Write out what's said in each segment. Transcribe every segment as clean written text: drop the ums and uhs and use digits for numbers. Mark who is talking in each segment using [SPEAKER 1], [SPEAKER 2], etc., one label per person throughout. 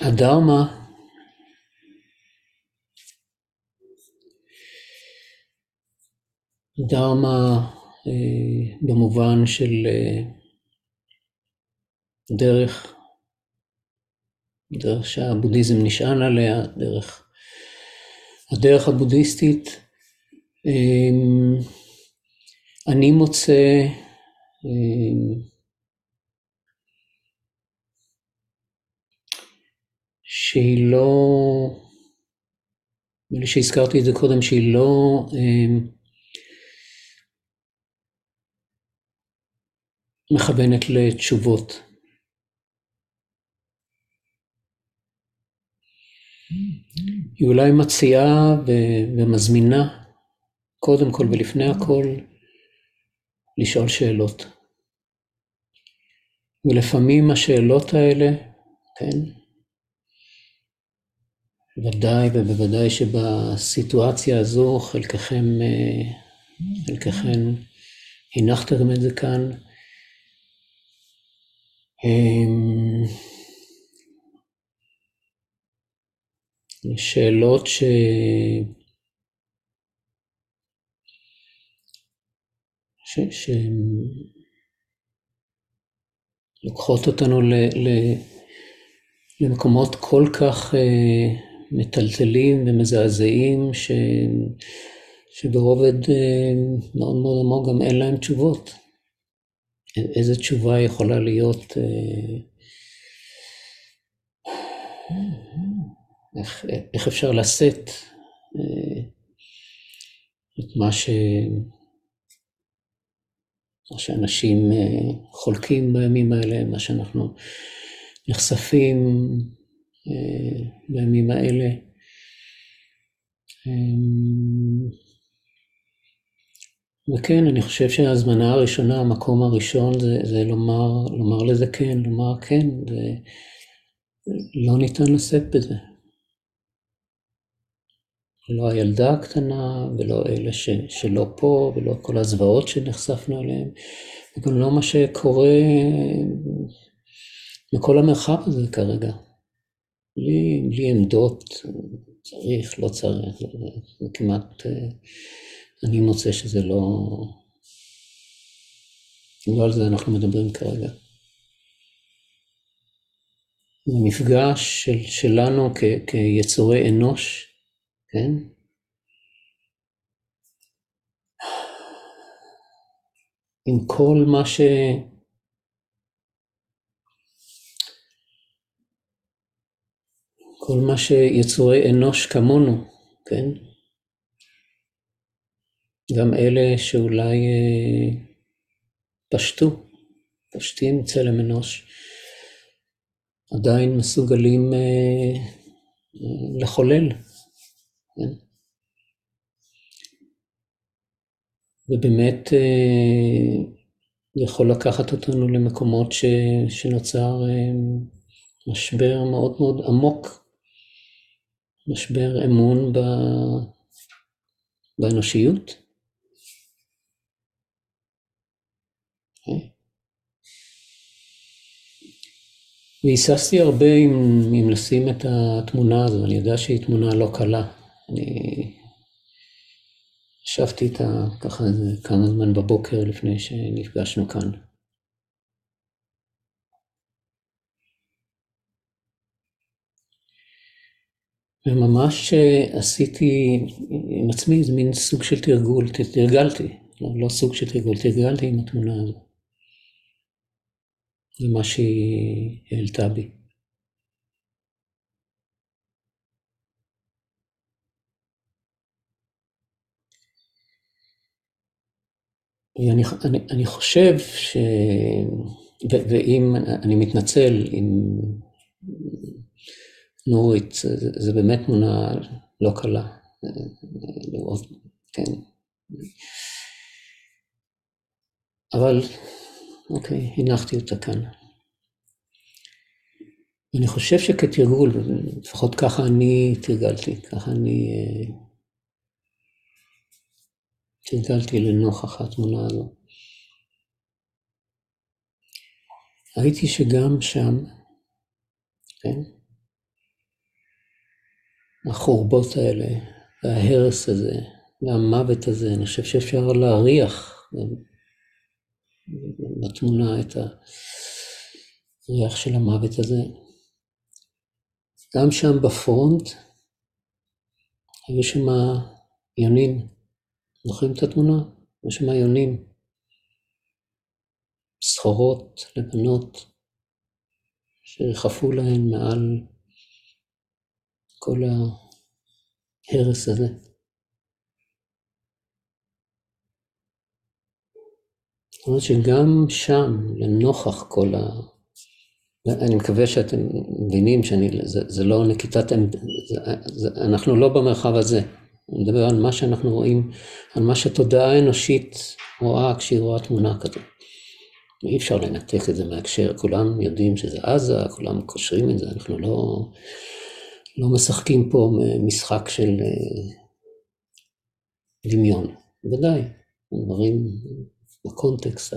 [SPEAKER 1] הדרמה דרמה במובן של דרך שהבודהיזם נשען עליה, הדרך הבודהיסטית, אני מוצא שהיא לא, שהזכרתי את זה קודם, שהיא לא מכוונת לתשובות. היא אולי מציעה ומזמינה, קודם כל ולפני הכל, לשאול שאלות. ולפעמים השאלות האלה, כן, ודאי ובוודאי שבסיטואציה הזו חלקכם הנחתם את זה כאן, שאלות שלוקחות אותנו למקומות כל כך מטלטלים ומזעזעים, שברובד מאוד מאוד עמוק גם אין להם תשובות. איזה תשובה יכולה להיות, איך אפשר לשאת את מה שאנשים חולקים בימים האלה, מה שאנחנו נחשפים בימים האלה. וכן, אני חושב שההזמנה הראשונה, המקום הראשון, זה לומר לזה כן, לומר כן, לא ניתן לשאת בזה. לא הילדה הקטנה, ולא אלה שלא פה, ולא כל הזוועות שנחשפנו עליהן, וגם לא מה שקורה בכל המרחב הזה כרגע. בלי עמדות, צריך, לא צריך, זה כמעט, אני מוצא שזה לא על זה אנחנו מדברים כרגע. זה מפגש שלנו כיצורי אנוש, כן? עם כל מה שיצורי אנוש כמונו, כן? גם אלה שאולי פשטים צלם אנוש, עדיין מסוגלים לחולל, כן? ובאמת יכול לקחת אותנו למקומות שנוצר משבר מאוד מאוד עמוק, משבר אמון באנושיות. והיססתי הרבה אם לשים את התמונה הזו, אני יודע שהיא תמונה לא קלה. אני ישבתי איתה ככה כמה זמן בבוקר לפני שנפגשנו כאן. וממש עשיתי עם עצמי איזה מין סוג של תרגול, תרגלתי, לא סוג של תרגול, תרגלתי עם התמונה הזו. זה מה שהיא העלתה בי. אני חושב ואם אני מתנצל, אם נורית, זה באמת תמונה לא קלה, לראות, כן. אבל, אוקיי, הנחתי אותה כאן. אני חושב שכתרגול, לפחות ככה אני תרגלתי, ככה אני תרגלתי לנוכח התמונה הזו. ראיתי שגם שם, כן, החורבות האלה, וההרס הזה, והמוות הזה, אני חושב שאפשר להריח בתמונה את הריח של המוות הזה. גם שם בפרונט, היו שם יונים, זוכרים את התמונה? היו שם יונים, סחורות לבנות, שרחפו להן מעל כל ההרס הזה. זאת אומרת שגם שם, לנוכח כל אני מקווה שאתם מבינים זה לא נקיטת, אנחנו לא במרחב הזה. אני מדבר על מה שאנחנו רואים, על מה שהתודעה האנושית רואה כשהיא רואה תמונה כזאת. אי אפשר לנתק את זה מהקשר, כולם יודעים שזה עזה, כולם קושרים את זה, אנחנו לא משחקים פה משחק של דמיון. ודאי, דברים בקונטקסט.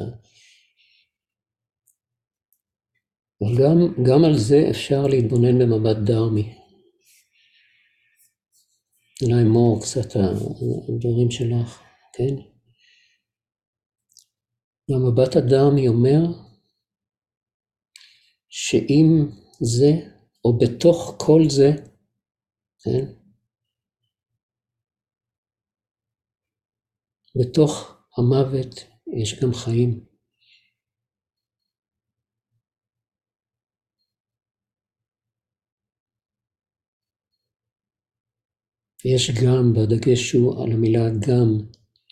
[SPEAKER 1] אבל גם על זה אפשר להתבונן במבט דרמי. אולי מור קצת הדברים שלך, כן? והמבט הדרמי אומר שאם זה, או בתוך כל זה, כן? בתוך המוות יש גם חיים. יש גם, והדגש הוא על המילה גם,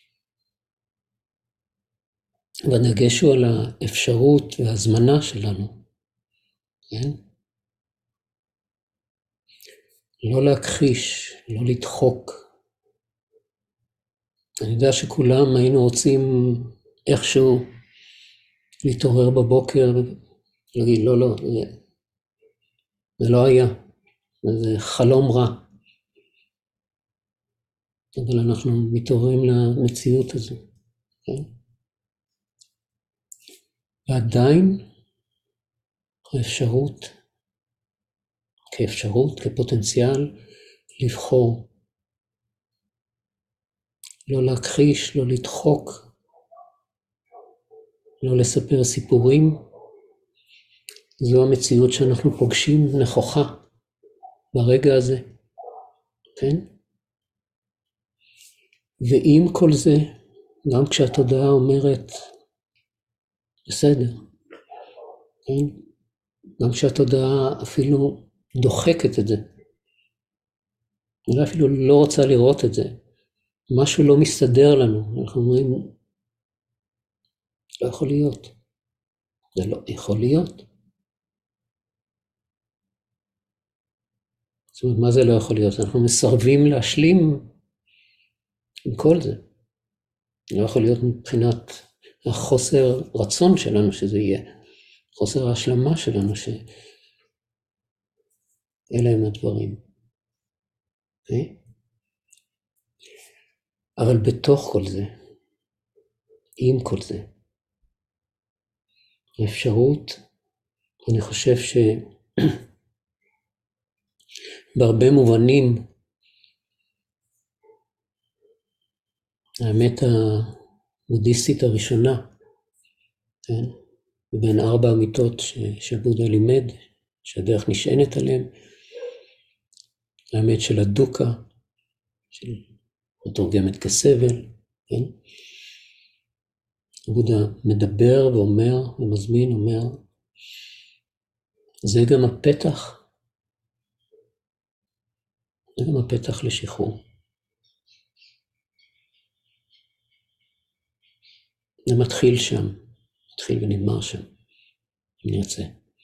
[SPEAKER 1] והדגש הוא על האפשרות והזמנה שלנו, כן? לא להכחיש, לא לדחוק. אני יודע שכולם היינו רוצים איכשהו להתעורר בבוקר ולהגיד, לא, זה לא היה, זה חלום רע. אבל אנחנו מתעוררים למציאות הזו, כן? ועדיין האפשרות, כאפשרות, כפוטנציאל, לבחור, לא להכחיש, לא לדחוק, לא לספר סיפורים, זו המציאות שאנחנו פוגשים נכוחה ברגע הזה, כן? ועם כל זה, גם כשהתודעה אומרת, בסדר, כן? גם כשהתודעה אפילו דוחקת את זה, אולי אפילו לא רוצה לראות את זה, משהו לא מסתדר לנו, אנחנו אומרים, לא יכול להיות, זה לא יכול להיות. זאת אומרת, מה זה לא יכול להיות? אנחנו מסרבים להשלים עם כל זה. לא יכול להיות מבחינת החוסר רצון שלנו שזה יהיה, חוסר ההשלמה שלנו שאלה הם הדברים. Okay? אבל בתוך כל זה, עם כל זה, האפשרות, אני חושב שבהרבה מובנים, האמת הבודהיסטית הראשונה, כן? בין 4 אמיתות שבודה לימד, שהדרך נשענת עליהן, האמת של הדוקה, שמתורגמת כסבל, כן? בודה מדבר ואומר ומזמין, אומר, זה גם הפתח, זה גם הפתח לשחרור. זה מתחיל שם, מתחיל ונגמר שם, אם נרצה.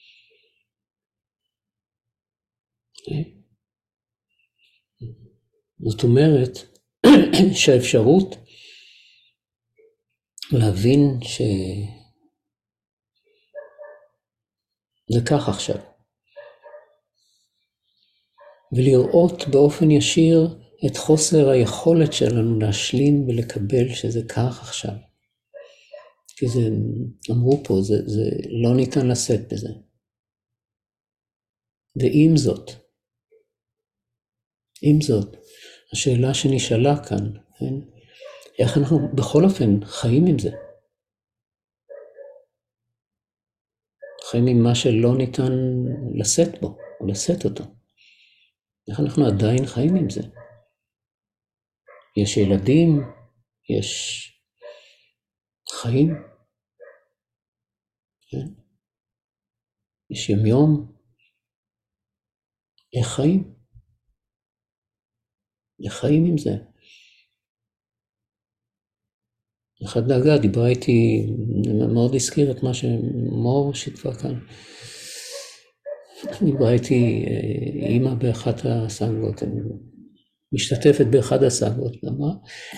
[SPEAKER 1] Okay? זאת אומרת שהאפשרות להבין שזה כך עכשיו, ולראות באופן ישיר את חוסר היכולת שלנו להשלים ולקבל שזה כך עכשיו. כי זה, אמרו פה, זה לא ניתן לשאת בזה. ועם זאת, עם זאת, השאלה שנשאלה כאן, כן? איך אנחנו בכל אופן חיים עם זה? חיים עם מה שלא ניתן לשאת בו, או לשאת אותו. איך אנחנו עדיין חיים עם זה? יש ילדים, יש חיים, כן? יש יום, איך חיים? איך חיים עם זה? אחד דאגה, דיברה איתי, מאוד הזכיר את מה שמור שיתפה כאן. דיברה איתי אימא באחת הסנגות, משתתפת באחד הסנגות, ואמרה,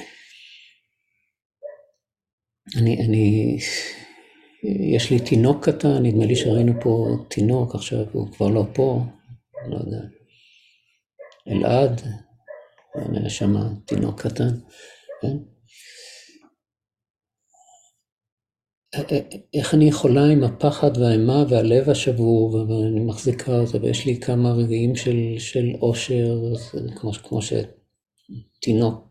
[SPEAKER 1] יש לי תינוק קטן, נדמה לי שראינו פה תינוק, עכשיו הוא כבר לא פה, לא יודע, אלעד, היה שם תינוק קטן, כן? איך אני יכולה עם הפחד והאימה והלב השבור, ואני מחזיקה אותו, ויש לי כמה רגעים של אושר, כמו שתינוק,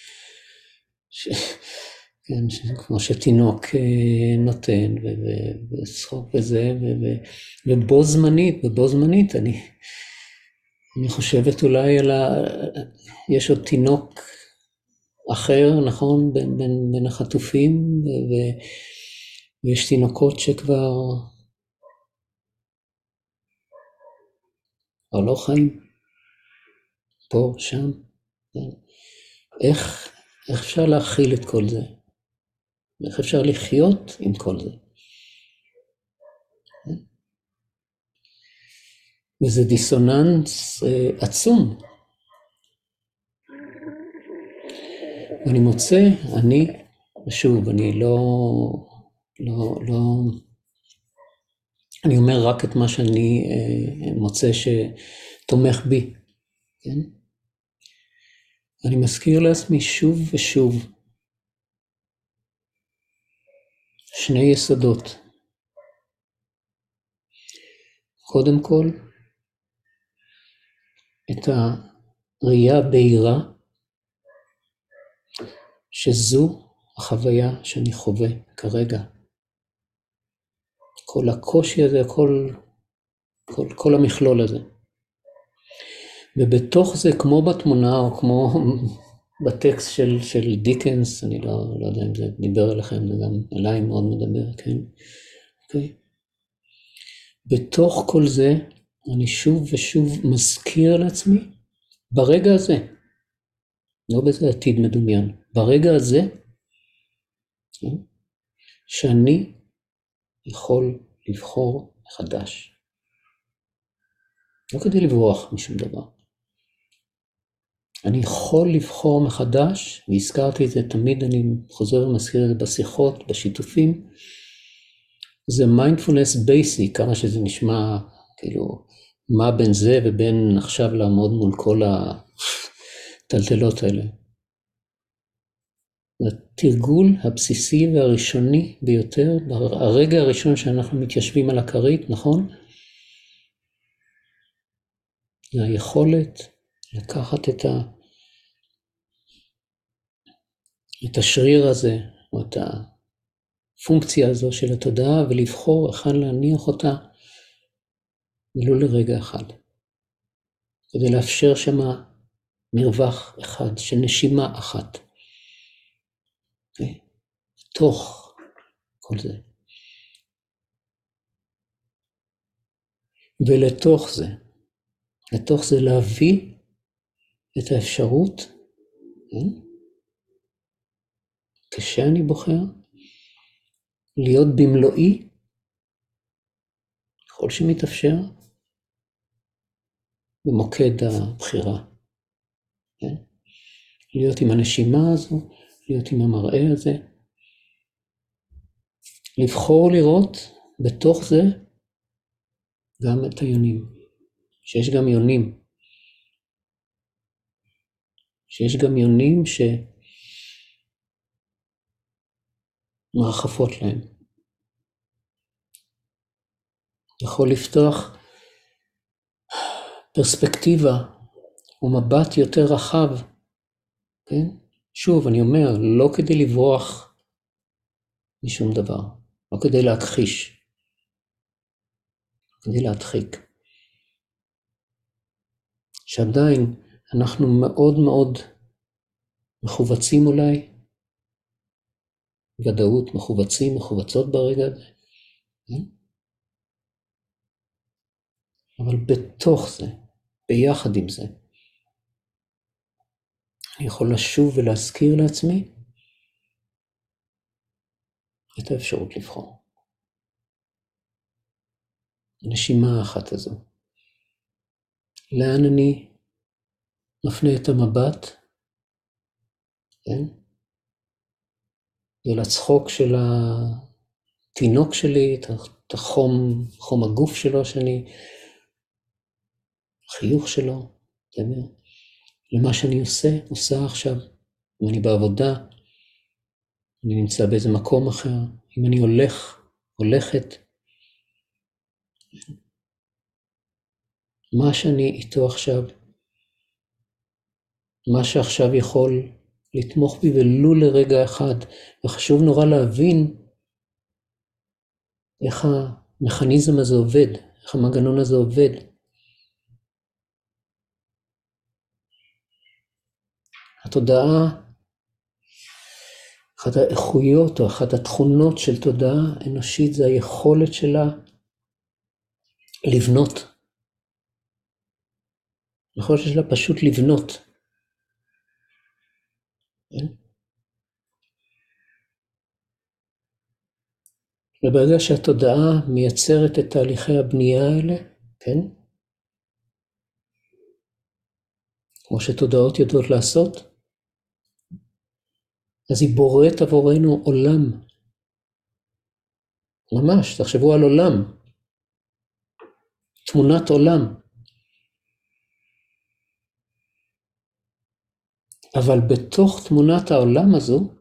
[SPEAKER 1] כן, כמו שתינוק נותן, ושחוק וזה, ובו זמנית, אני חושבת אולי יש עוד תינוק אחר, נכון, בין החטופים, ויש תינוקות שכבר לא חיים, פה, שם, איך אפשר להכיל את כל זה? איך אפשר לחיות עם כל זה? וזה דיסוננס עצום. ואני מוצא, ושוב, אני לא, אני אומר רק את מה שאני מוצא שתומך בי, כן? אני מזכיר לעצמי שוב ושוב שני יסודות. קודם כל, את הראייה הבהירה, שזו החוויה שאני חווה כרגע. כל הקושי הזה, כל המכלול הזה. ובתוך זה, כמו בתמונה, או כמו בטקסט של דיקנס, אני לא יודע אם זה דיבר אליכם, זה גם אליי מאוד מדבר, כן? אוקיי? בתוך כל זה, אני שוב ושוב מזכיר לעצמי, ברגע הזה, לא בזה עתיד מדומיין, ברגע הזה, כן? שאני יכול לבחור מחדש. לא כדי לברוח משום דבר. אני יכול לבחור מחדש, והזכרתי את זה תמיד, אני חוזר ומזכיר את זה בשיחות, בשיתופים, זה מיינדפולנס בייסיק, כמה שזה נשמע, כאילו, מה בין זה ובין עכשיו לעמוד מול כל הטלטלות האלה. התרגול הבסיסי והראשוני ביותר, הרגע הראשון שאנחנו מתיישבים על הכרית, נכון? זה היכולת לקחת את השריר הזה, או את הפונקציה הזו של התודעה, ולבחור היכן להניח אותה, ולא לרגע אחד. כדי לאפשר שמה מרווח אחד, של נשימה אחת. תוך כל זה. לתוך זה להביא את האפשרות, כשאני בוחר, להיות במלואי, ככל שמתאפשר, במוקד הבחירה. להיות עם הנשימה הזו, להיות עם המראה הזה, לבחור לראות בתוך זה גם את היונים, שיש גם יונים, שמרחפות להם. יכול לפתוח פרספקטיבה הוא מבט יותר רחב, כן? שוב, אני אומר, לא כדי לברוח משום דבר, לא כדי להכחיש, כדי להדחיק. שעדיין אנחנו מאוד מאוד מחובצים אולי, ודאות, מחובצות ברגע הזה, כן? אבל בתוך זה, ביחד עם זה, אני יכול לשוב ולהזכיר לעצמי את האפשרות לבחור. הנשימה האחת הזו. לאן אני מפנה את המבט? כן? אל הצחוק של התינוק שלי, את חום הגוף שלו שאני, החיוך שלו, למה שאני עושה עכשיו, אם אני בעבודה, אני נמצא באיזה מקום אחר, אם אני הולכת, מה שאני איתו עכשיו, מה שעכשיו יכול לתמוך בי ולו לרגע אחד, וחשוב נורא להבין איך המכניזם הזה עובד, איך המנגנון הזה עובד. התודעה, אחת האיכויות או אחת התכונות של תודעה אנושית זה היכולת שלה לבנות. היכולת שלה פשוט לבנות. וברגע שהתודעה מייצרת את תהליכי הבנייה האלה, כן? כמו שתודעות יודעות לעשות, אז היא בוראת עבורנו עולם. ממש, תחשבו על עולם. תמונת עולם. אבל בתוך תמונת העולם הזו,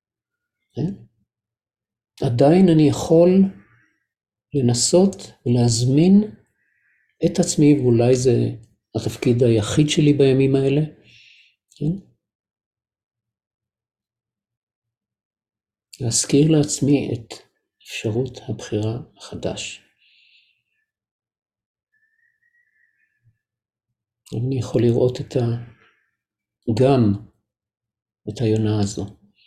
[SPEAKER 1] עדיין אני יכול לנסות ולהזמין את עצמי, ואולי זה התפקיד היחיד שלי בימים האלה, להזכיר לעצמי את אפשרות הבחירה מחדש. אני יכול לראות גם את היונה הזו,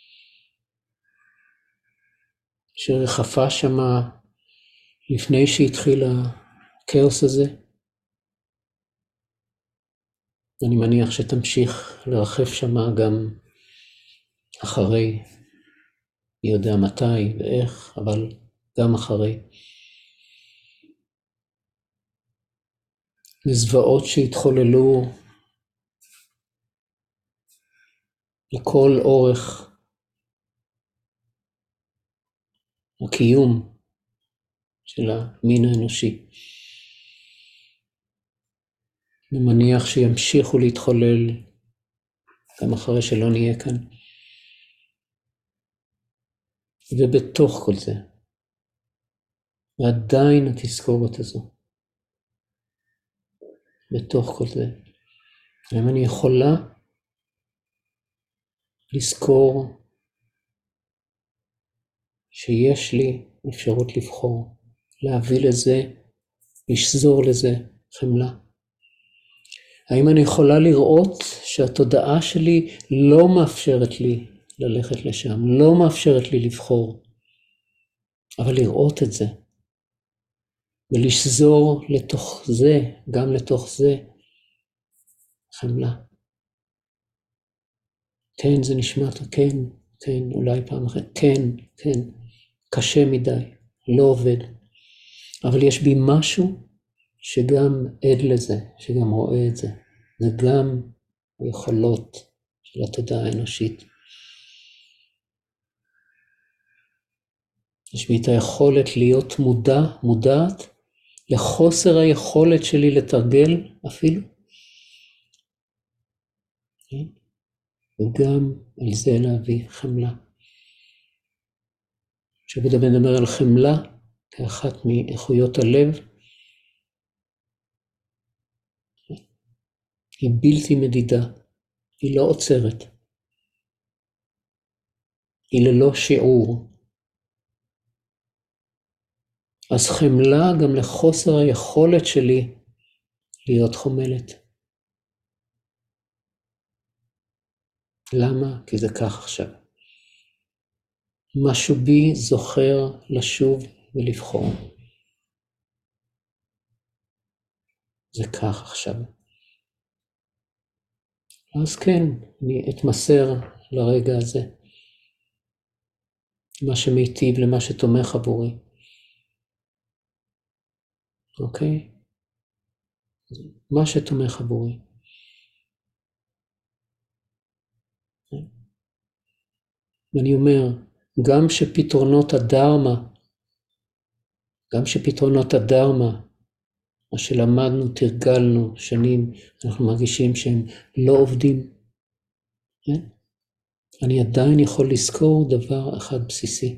[SPEAKER 1] שרחפה שמה לפני שהתחיל הכאוס הזה. אני מניח שתמשיך לרחף שמה גם אחרי, מי יודע מתי ואיך, אבל גם אחרי. לזוועות שהתחוללו לכל אורך הקיום של המין האנושי. אני מניח שימשיכו להתחולל גם אחרי שלא נהיה כאן. ובתוך כל זה, ועדיין התזכורת הזו, בתוך כל זה, האם אני יכולה לזכור שיש לי אפשרות לבחור, להביא לזה, לשזור לזה חמלה. האם אני יכולה לראות שהתודעה שלי לא מאפשרת לי ללכת לשם, לא מאפשרת לי לבחור, אבל לראות את זה, ולשזור לתוך זה, גם לתוך זה, חמלה. כן, זה נשמע, כן, אולי פעם אחת, כן, קשה מדי, לא עובד. אבל יש בי משהו שגם עד לזה, שגם רואה את זה. זה גם היכולות של התודעה האנושית. יש בי את היכולת להיות מודעת, לחוסר היכולת שלי לתרגל אפילו. וגם על זה להביא חמלה. כשמדבר על חמלה, כאחת מאיכויות הלב, היא בלתי מדידה, היא לא עוצרת, היא ללא שיעור. אז חמלה גם לחוסר היכולת שלי להיות חומלת. למה? כי זה כך עכשיו. משהו בי זוכר לשוב ולבחור. זה כך עכשיו. אז כן, אני אתמסר לרגע הזה. מה שמיטיב למה שתומך עבורי. אוקיי? מה שתומך עבורי. ואני אומר, גם שפתרונות הדרמה, מה שלמדנו, תרגלנו שנים, אנחנו מרגישים שהם לא עובדים. כן? אני עדיין יכול לזכור דבר אחד בסיסי.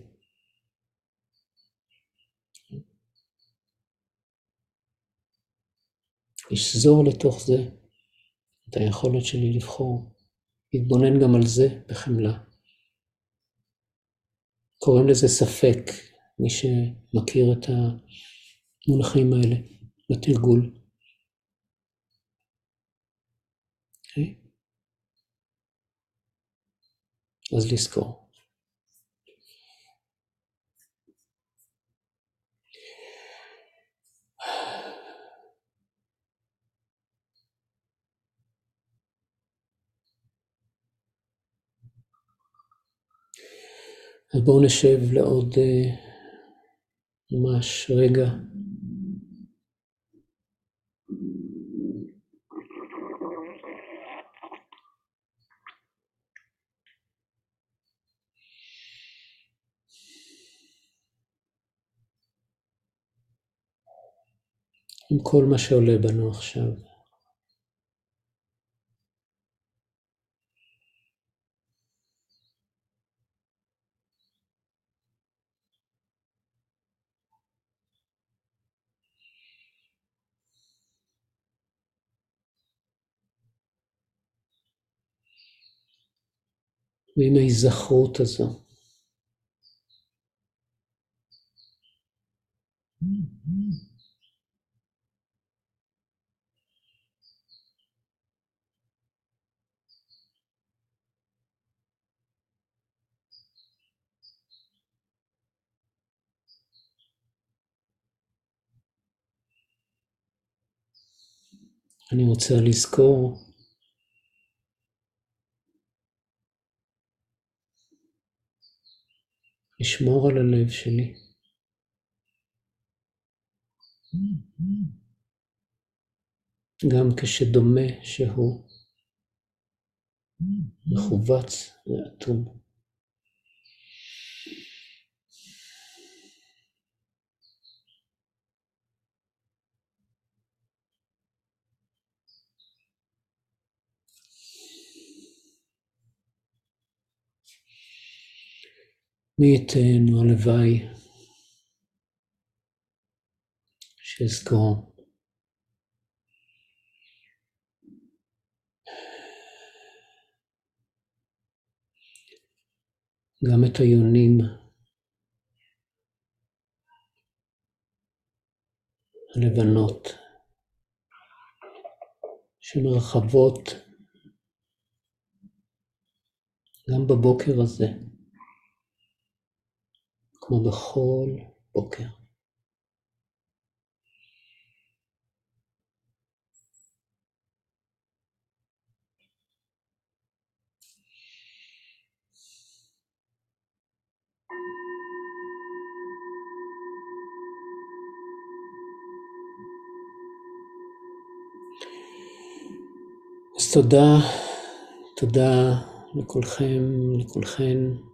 [SPEAKER 1] לשזור לתוך זה את היכולת שלי לבחור. להתבונן גם על זה בחמלה. קוראים לזה ספק, מי שמכיר את המונחים האלה בתרגול. Okay? אז לזכור. אז בואו נשב לעוד ממש רגע. עם כל מה שעולה בנו עכשיו. ועם ההיזכרות הזו. אני רוצה לזכור לשמור על הלב שלי. גם כשדומה שהוא מחובץ ואטום. מי ייתן הלוואי שאזכור גם את היונים הלבנות שמרחבות גם בבוקר הזה, כמו בכל בוקר. אז תודה לכולכם, לכולכן.